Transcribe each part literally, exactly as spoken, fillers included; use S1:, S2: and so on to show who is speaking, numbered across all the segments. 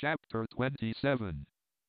S1: Chapter twenty-seven.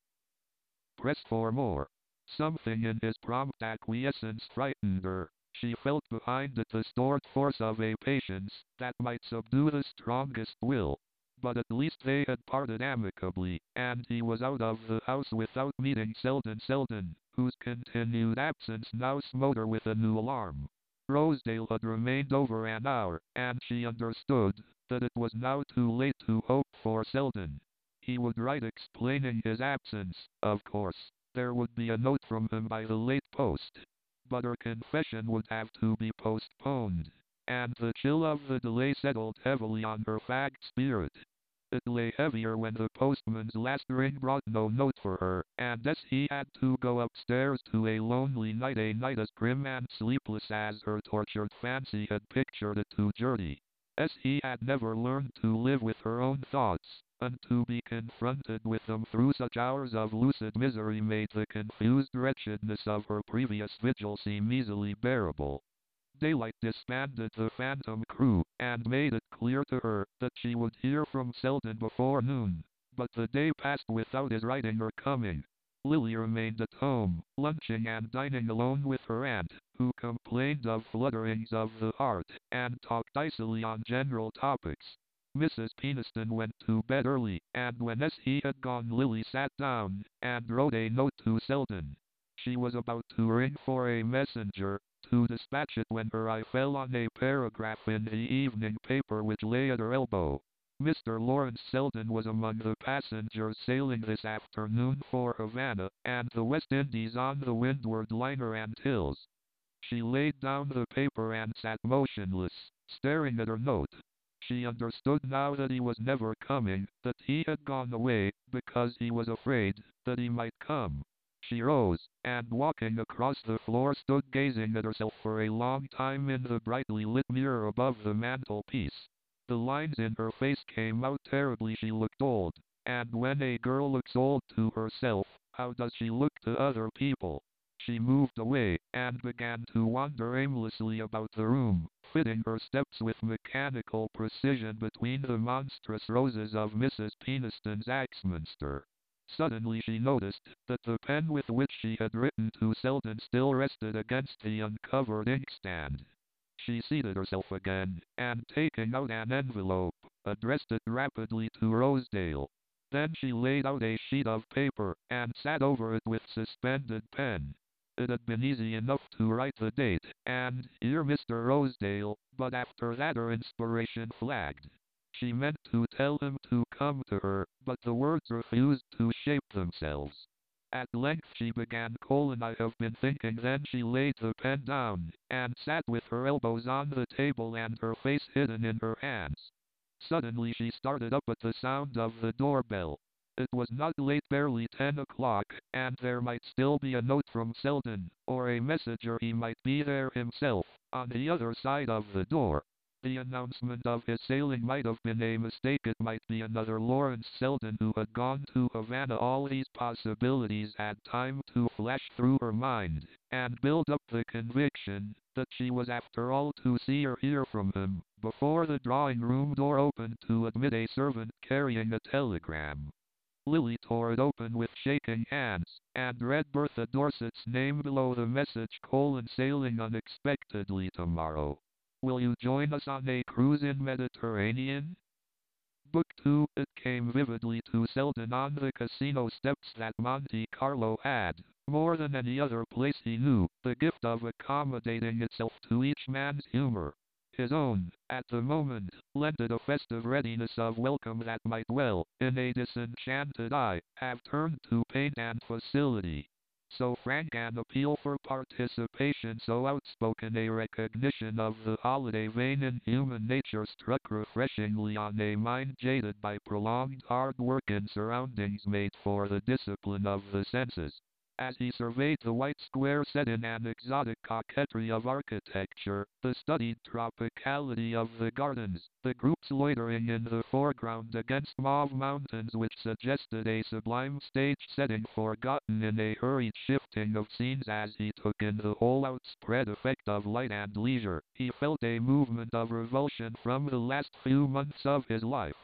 S1: Press for more. Something in his prompt acquiescence frightened her. She felt behind it the stored force of a patience that might subdue the strongest will. But at least they had parted amicably, and he was out of the house without meeting Selden Selden, whose continued absence now smote her with a new alarm. Rosedale had remained over an hour, and she understood that it was now too late to hope for Selden. He would write explaining his absence, of course. There would be a note from him by the late post. But her confession would have to be postponed, and the chill of the delay settled heavily on her fagged spirit. It lay heavier when the postman's last ring brought no note for her, and as he had to go upstairs to a lonely night, a night as grim and sleepless as her tortured fancy had pictured it to Gertie. As he had never learned to live with her own thoughts, and to be confronted with them through such hours of lucid misery made the confused wretchedness of her previous vigil seem easily bearable. Daylight disbanded the Phantom crew, and made it clear to her that she would hear from Selden before noon. But the day passed without his writing or coming. Lily remained at home, lunching and dining alone with her aunt, who complained of flutterings of the heart, and talked icily on general topics. Missus Peniston went to bed early, and when as he had gone Lily sat down, and wrote a note to Selden. She was about to ring for a messenger, to dispatch it when her eye fell on a paragraph in the evening paper which lay at her elbow. Mister Lawrence Selden was among the passengers sailing this afternoon for Havana, and the West Indies on the windward liner Antilles. She laid down the paper and sat motionless, staring at her note. She understood now that he was never coming, that he had gone away, because he was afraid that he might come. She rose, and walking across the floor stood gazing at herself for a long time in the brightly lit mirror above the mantelpiece. The lines in her face came out terribly. She looked old, and when a girl looks old to herself, how does she look to other people? She moved away, and began to wander aimlessly about the room, fitting her steps with mechanical precision between the monstrous roses of Missus Peniston's Axminster. Suddenly she noticed that the pen with which she had written to Selden still rested against the uncovered inkstand. She seated herself again, and taking out an envelope, addressed it rapidly to Rosedale. Then she laid out a sheet of paper, and sat over it with suspended pen. It had been easy enough to write the date, and "Dear Mister Rosedale," but after that her inspiration flagged. She meant to tell him to come to her, but the words refused to shape themselves. At length she began, colon, "I have been thinking." Then she laid the pen down, and sat with her elbows on the table and her face hidden in her hands. Suddenly she started up at the sound of the doorbell. It was not late, barely ten o'clock, and there might still be a note from Selden, or a message, or he might be there himself, on the other side of the door. The announcement of his sailing might have been a mistake. It might be another Lawrence Selden who had gone to Havana. All these possibilities had time to flash through her mind, and build up the conviction that she was after all to see or hear from him, before the drawing-room door opened to admit a servant carrying a telegram. Lily tore it open with shaking hands, and read Bertha Dorset's name below the message, colon, "Sailing unexpectedly tomorrow. Will you join us on a cruise in Mediterranean?" Book two. It came vividly to Selden on the casino steps that Monte Carlo had, more than any other place he knew, the gift of accommodating itself to each man's humor. His own, at the moment, lent it a festive readiness of welcome that might well, in a disenchanted eye, have turned to pain and facility. So frank an appeal for participation, so outspoken a recognition of the holiday vein in human nature, struck refreshingly on a mind jaded by prolonged hard work in surroundings made for the discipline of the senses. As he surveyed the white square set in an exotic coquetry of architecture, the studied tropicality of the gardens, the groups loitering in the foreground against mauve mountains which suggested a sublime stage setting forgotten in a hurried shifting of scenes, as he took in the whole outspread effect of light and leisure, he felt a movement of revulsion from the last few months of his life.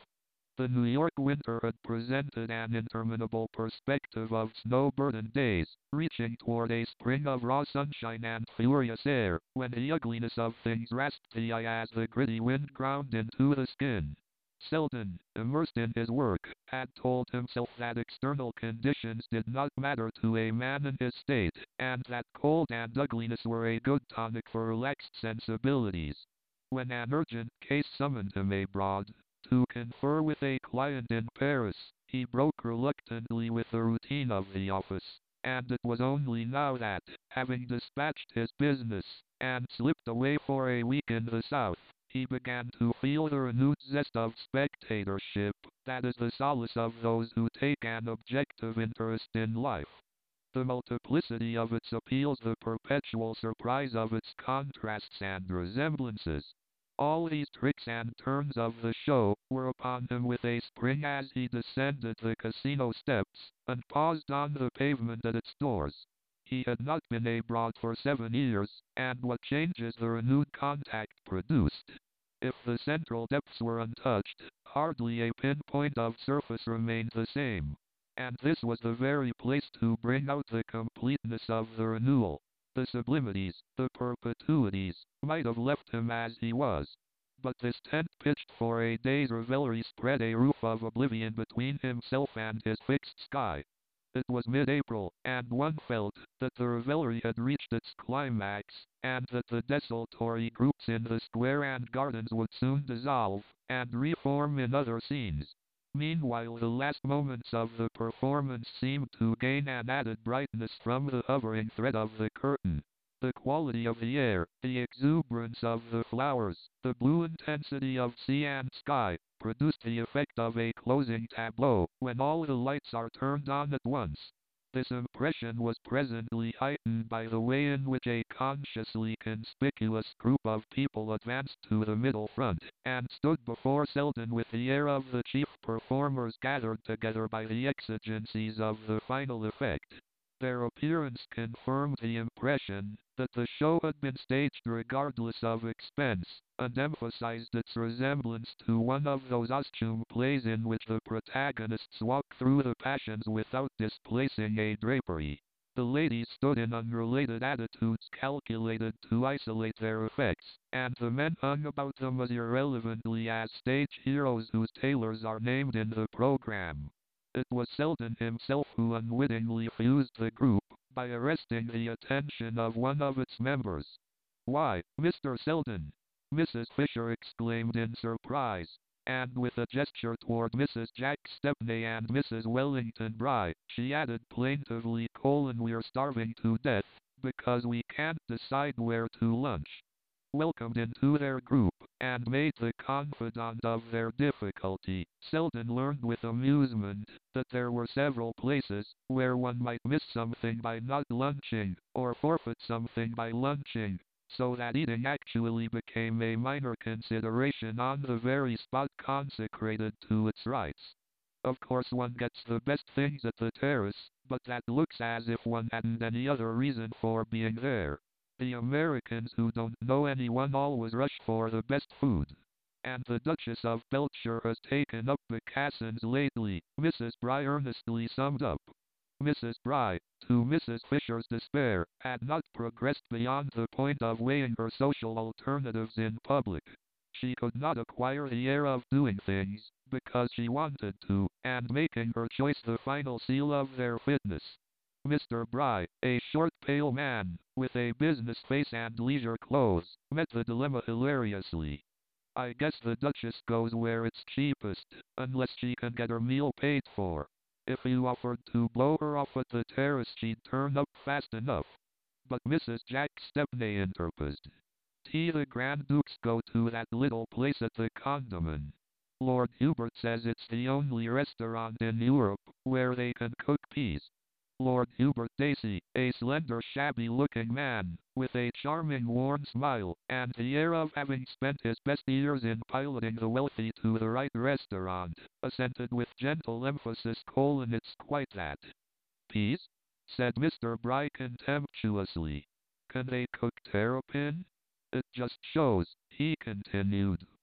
S1: The New York winter had presented an interminable perspective of snow-burdened days, reaching toward a spring of raw sunshine and furious air, when the ugliness of things rasped the eye as the gritty wind ground into the skin. Selden, immersed in his work, had told himself that external conditions did not matter to a man in his state, and that cold and ugliness were a good tonic for relaxed sensibilities. When an urgent case summoned him abroad, to confer with a client in Paris, he broke reluctantly with the routine of the office, and it was only now that, having dispatched his business, and slipped away for a week in the South, he began to feel the renewed zest of spectatorship, that is the solace of those who take an objective interest in life. The multiplicity of its appeals, the perpetual surprise of its contrasts and resemblances. All these tricks and turns of the show were upon him with a spring as he descended the casino steps, and paused on the pavement at its doors. He had not been abroad for seven years, and what changes the renewed contact produced! If the central depths were untouched, hardly a pinpoint of surface remained the same. And this was the very place to bring out the completeness of the renewal. The sublimities, the perpetuities, might have left him as he was. But this tent pitched for a day's revelry spread a roof of oblivion between himself and his fixed sky. It was mid-April, and one felt that the revelry had reached its climax, and that the desultory groups in the square and gardens would soon dissolve, and reform in other scenes. Meanwhile the last moments of the performance seemed to gain an added brightness from the hovering thread of the curtain. The quality of the air, the exuberance of the flowers, the blue intensity of sea and sky, produced the effect of a closing tableau, when all the lights are turned on at once. This impression was presently heightened by the way in which a consciously conspicuous group of people advanced to the middle front, and stood before Selden with the air of the chief performers gathered together by the exigencies of the final effect. Their appearance confirmed the impression that the show had been staged regardless of expense, and emphasized its resemblance to one of those costume plays in which the protagonists walk through the passions without displacing a drapery. The ladies stood in unrelated attitudes calculated to isolate their effects, and the men hung about them as irrelevantly as stage heroes whose tailors are named in the program. It was Selden himself who unwittingly fused the group, by arresting the attention of one of its members. "Why, Mister Selden!" Missus Fisher exclaimed in surprise, and with a gesture toward Missus Jack Stepney and Missus Wellington Bry, she added plaintively, colon, "We're starving to death, because we can't decide where to lunch." Welcomed into their group, and made the confidant of their difficulty, Selden learned with amusement that there were several places where one might miss something by not lunching, or forfeit something by lunching, so that eating actually became a minor consideration on the very spot consecrated to its rights. Of course one gets the best things at the terrace, but that looks as if one hadn't any other reason for being there. The Americans who don't know anyone always rush for the best food. And the Duchess of Beltshire has taken up the Cassans lately, Missus Bry earnestly summed up. Missus Bry, to Missus Fisher's despair, had not progressed beyond the point of weighing her social alternatives in public. She could not acquire the air of doing things, because she wanted to, and making her choice the final seal of their fitness. Mister Bry, a short pale man, with a business face and leisure clothes, met the dilemma hilariously. "I guess the Duchess goes where it's cheapest, unless she can get her meal paid for. If you offered to blow her off at the terrace she'd turn up fast enough." But Missus Jack Stepney interposed. "T. the Grand Dukes go to that little place at the Condamine. Lord Hubert says it's the only restaurant in Europe where they can cook peas." Lord Hubert Dacey, a slender shabby-looking man, with a charming worn smile, and the air of having spent his best years in piloting the wealthy to the right restaurant, assented with gentle emphasis, colon, "It's quite that." "Peas?" said Mister Bry contemptuously. "Can they cook terrapin? It just shows," he continued,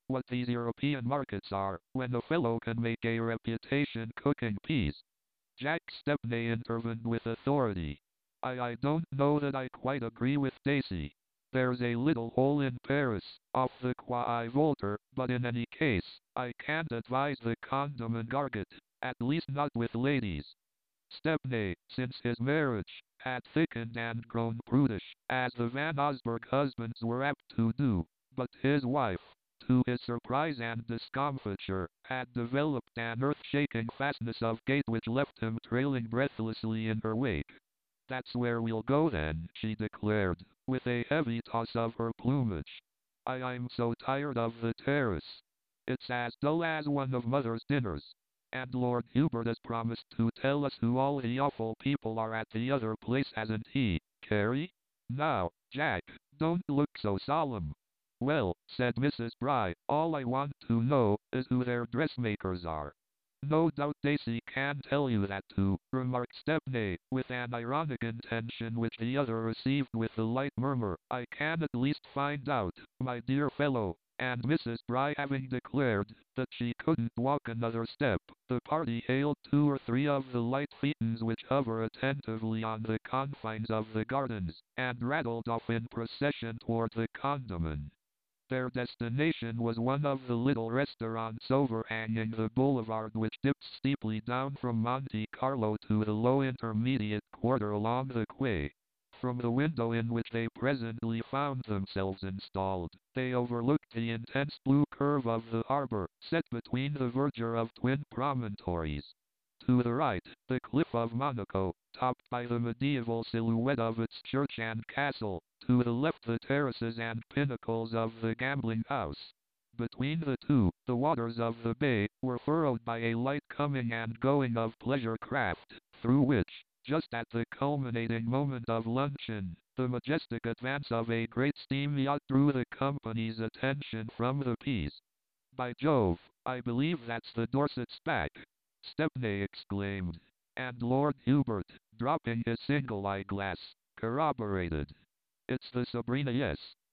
S1: what these European markets are, when a fellow can make a reputation cooking peas. Jack Stepney intervened with authority. I, I don't know that I quite agree with Daisy. There's a little hole in Paris, off the Quai Voltaire, but in any case, I can't advise the condom and garget, at least not with ladies. Stepney, since his marriage, had thickened and grown prudish, as the Van Osburgh husbands were apt to do, but his wife, to his surprise and discomfiture, had developed an earth-shaking fastness of gait which left him trailing breathlessly in her wake. That's where we'll go then, she declared, with a heavy toss of her plumage. I, I'm so tired of the terrace. It's as dull as one of Mother's dinners. And Lord Hubert has promised to tell us who all the awful people are at the other place, hasn't he, Carrie? Now, Jack, don't look so solemn. Well, said Missus Bry, all I want to know is who their dressmakers are. No doubt Daisy can tell you that too, remarked Stepney, with an ironic intention which the other received with a light murmur. I can at least find out, my dear fellow. And Missus Bry having declared that she couldn't walk another step, the party hailed two or three of the light phaetons which hover attentively on the confines of the gardens, and rattled off in procession toward the condomen. Their destination was one of the little restaurants overhanging the boulevard which dips steeply down from Monte Carlo to the low intermediate quarter along the quay. From the window in which they presently found themselves installed, they overlooked the intense blue curve of the harbor, set between the verdure of twin promontories. To the right, the cliff of Monaco, topped by the medieval silhouette of its church and castle. To the left, the terraces and pinnacles of the gambling house. Between the two, the waters of the bay were furrowed by a light coming and going of pleasure craft, through which, just at the culminating moment of luncheon, the majestic advance of a great steam yacht drew the company's attention from the Peas. By Jove, I believe that's the Dorset's back, Stepney exclaimed. And Lord Hubert, dropping his single eyeglass, corroborated. It's the Sabrina, yes.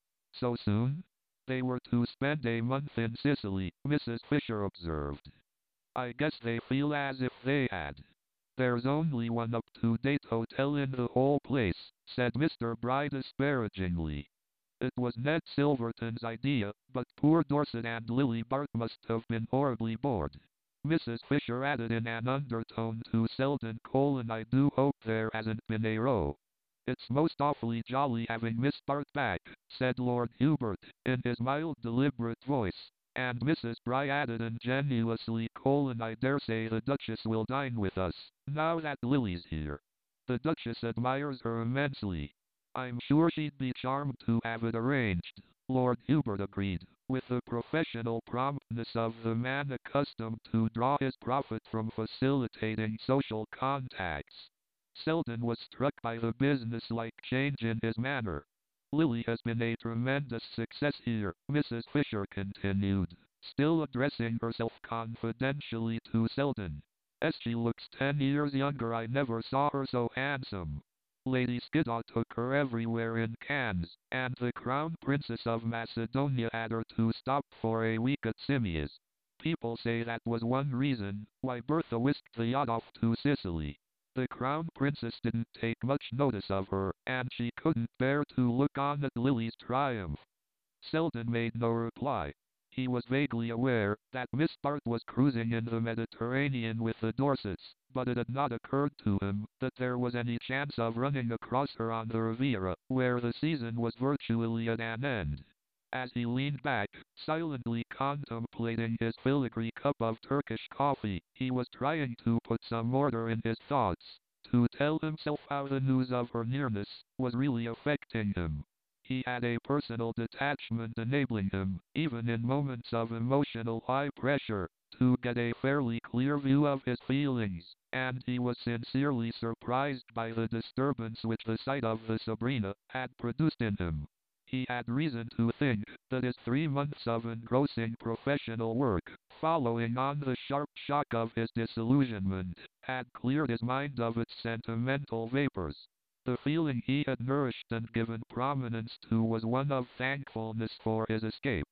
S1: So soon? They were to spend a month in Sicily, Missus Fisher observed. I guess they feel as if they had. There's only one up-to-date hotel in the whole place, said Mister Bry disparagingly. It was Ned Silverton's idea, but poor Dorset and Lily Bart must have been horribly bored. Missus Fisher added in an undertone to Selden colon I do hope there hasn't been a row. It's most awfully jolly having Miss Bart back, said Lord Hubert, in his mild deliberate voice. And Missus Bry added ingenuously colon I dare say the Duchess will dine with us, now that Lily's here. The Duchess admires her immensely. I'm sure she'd be charmed to have it arranged, Lord Hubert agreed, with the professional promptness of the man accustomed to draw his profit from facilitating social contacts. Selden was struck by the business-like change in his manner. Lily has been a tremendous success here, Missus Fisher continued, still addressing herself confidentially to Selden. As she looks ten years younger, I never saw her so handsome. Lady Skiddaw took her everywhere in Cannes, and the Crown Princess of Macedonia had her to stop for a week at Simius. People say that was one reason why Bertha whisked the yacht off to Sicily. The Crown Princess didn't take much notice of her, and she couldn't bear to look on at Lily's triumph. Selden made no reply. He was vaguely aware that Miss Bart was cruising in the Mediterranean with the Dorsets, but it had not occurred to him that there was any chance of running across her on the Riviera, where the season was virtually at an end. As he leaned back, silently contemplating his filigree cup of Turkish coffee, he was trying to put some order in his thoughts, to tell himself how the news of her nearness was really affecting him. He had a personal detachment enabling him, even in moments of emotional high pressure, to get a fairly clear view of his feelings, and he was sincerely surprised by the disturbance which the sight of the Sabrina had produced in him. He had reason to think that his three months of engrossing professional work, following on the sharp shock of his disillusionment, had cleared his mind of its sentimental vapors. The feeling he had nourished and given prominence to was one of thankfulness for his escape.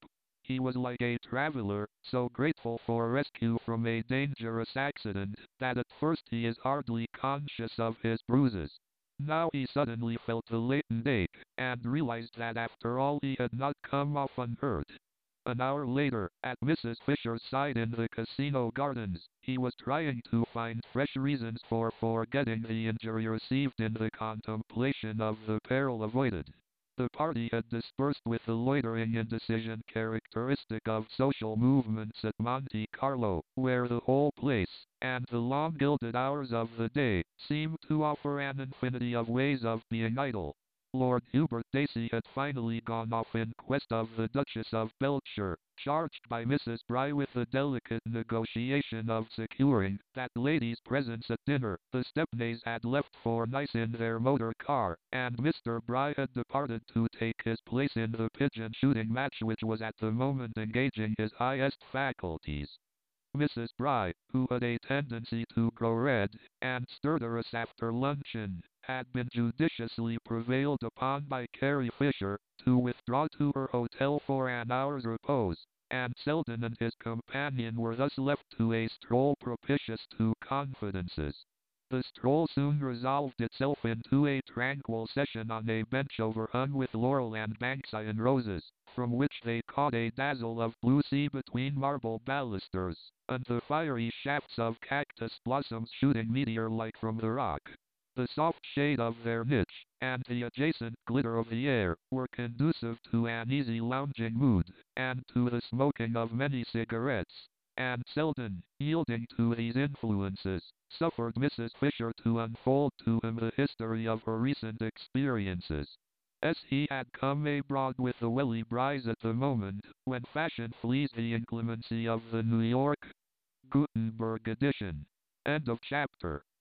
S1: He was like a traveler, so grateful for rescue from a dangerous accident, that at first he is hardly conscious of his bruises. Now he suddenly felt a latent ache, and realized that after all he had not come off unhurt. An hour later, at Missus Fisher's side in the casino gardens, he was trying to find fresh reasons for forgetting the injury received in the contemplation of the peril avoided. The party had dispersed with the loitering indecision characteristic of social movements at Monte Carlo, where the whole place, and the long gilded hours of the day, seemed to offer an infinity of ways of being idle. Lord Hubert Dacey had finally gone off in quest of the Duchess of Beltshire, charged by Missus Bry with the delicate negotiation of securing that lady's presence at dinner. The Stepneys had left for Nice in their motor car, and Mister Bry had departed to take his place in the pigeon shooting match which was at the moment engaging his highest faculties. Missus Bry, who had a tendency to grow red and stertorous after luncheon, had been judiciously prevailed upon by Carrie Fisher to withdraw to her hotel for an hour's repose, and Selden and his companion were thus left to a stroll propitious to confidences. The stroll soon resolved itself into a tranquil session on a bench overhung with laurel and banksian roses, from which they caught a dazzle of blue sea between marble balusters, and the fiery shafts of cactus blossoms shooting meteor-like from the rock. The soft shade of their niche, and the adjacent glitter of the air, were conducive to an easy lounging mood, and to the smoking of many cigarettes, and Selden, yielding to these influences, suffered Missus Fisher to unfold to him the history of her recent experiences. As he had come abroad with the Welly Brys at the moment when fashion flees the inclemency of the New York Gutenberg edition. End of chapter.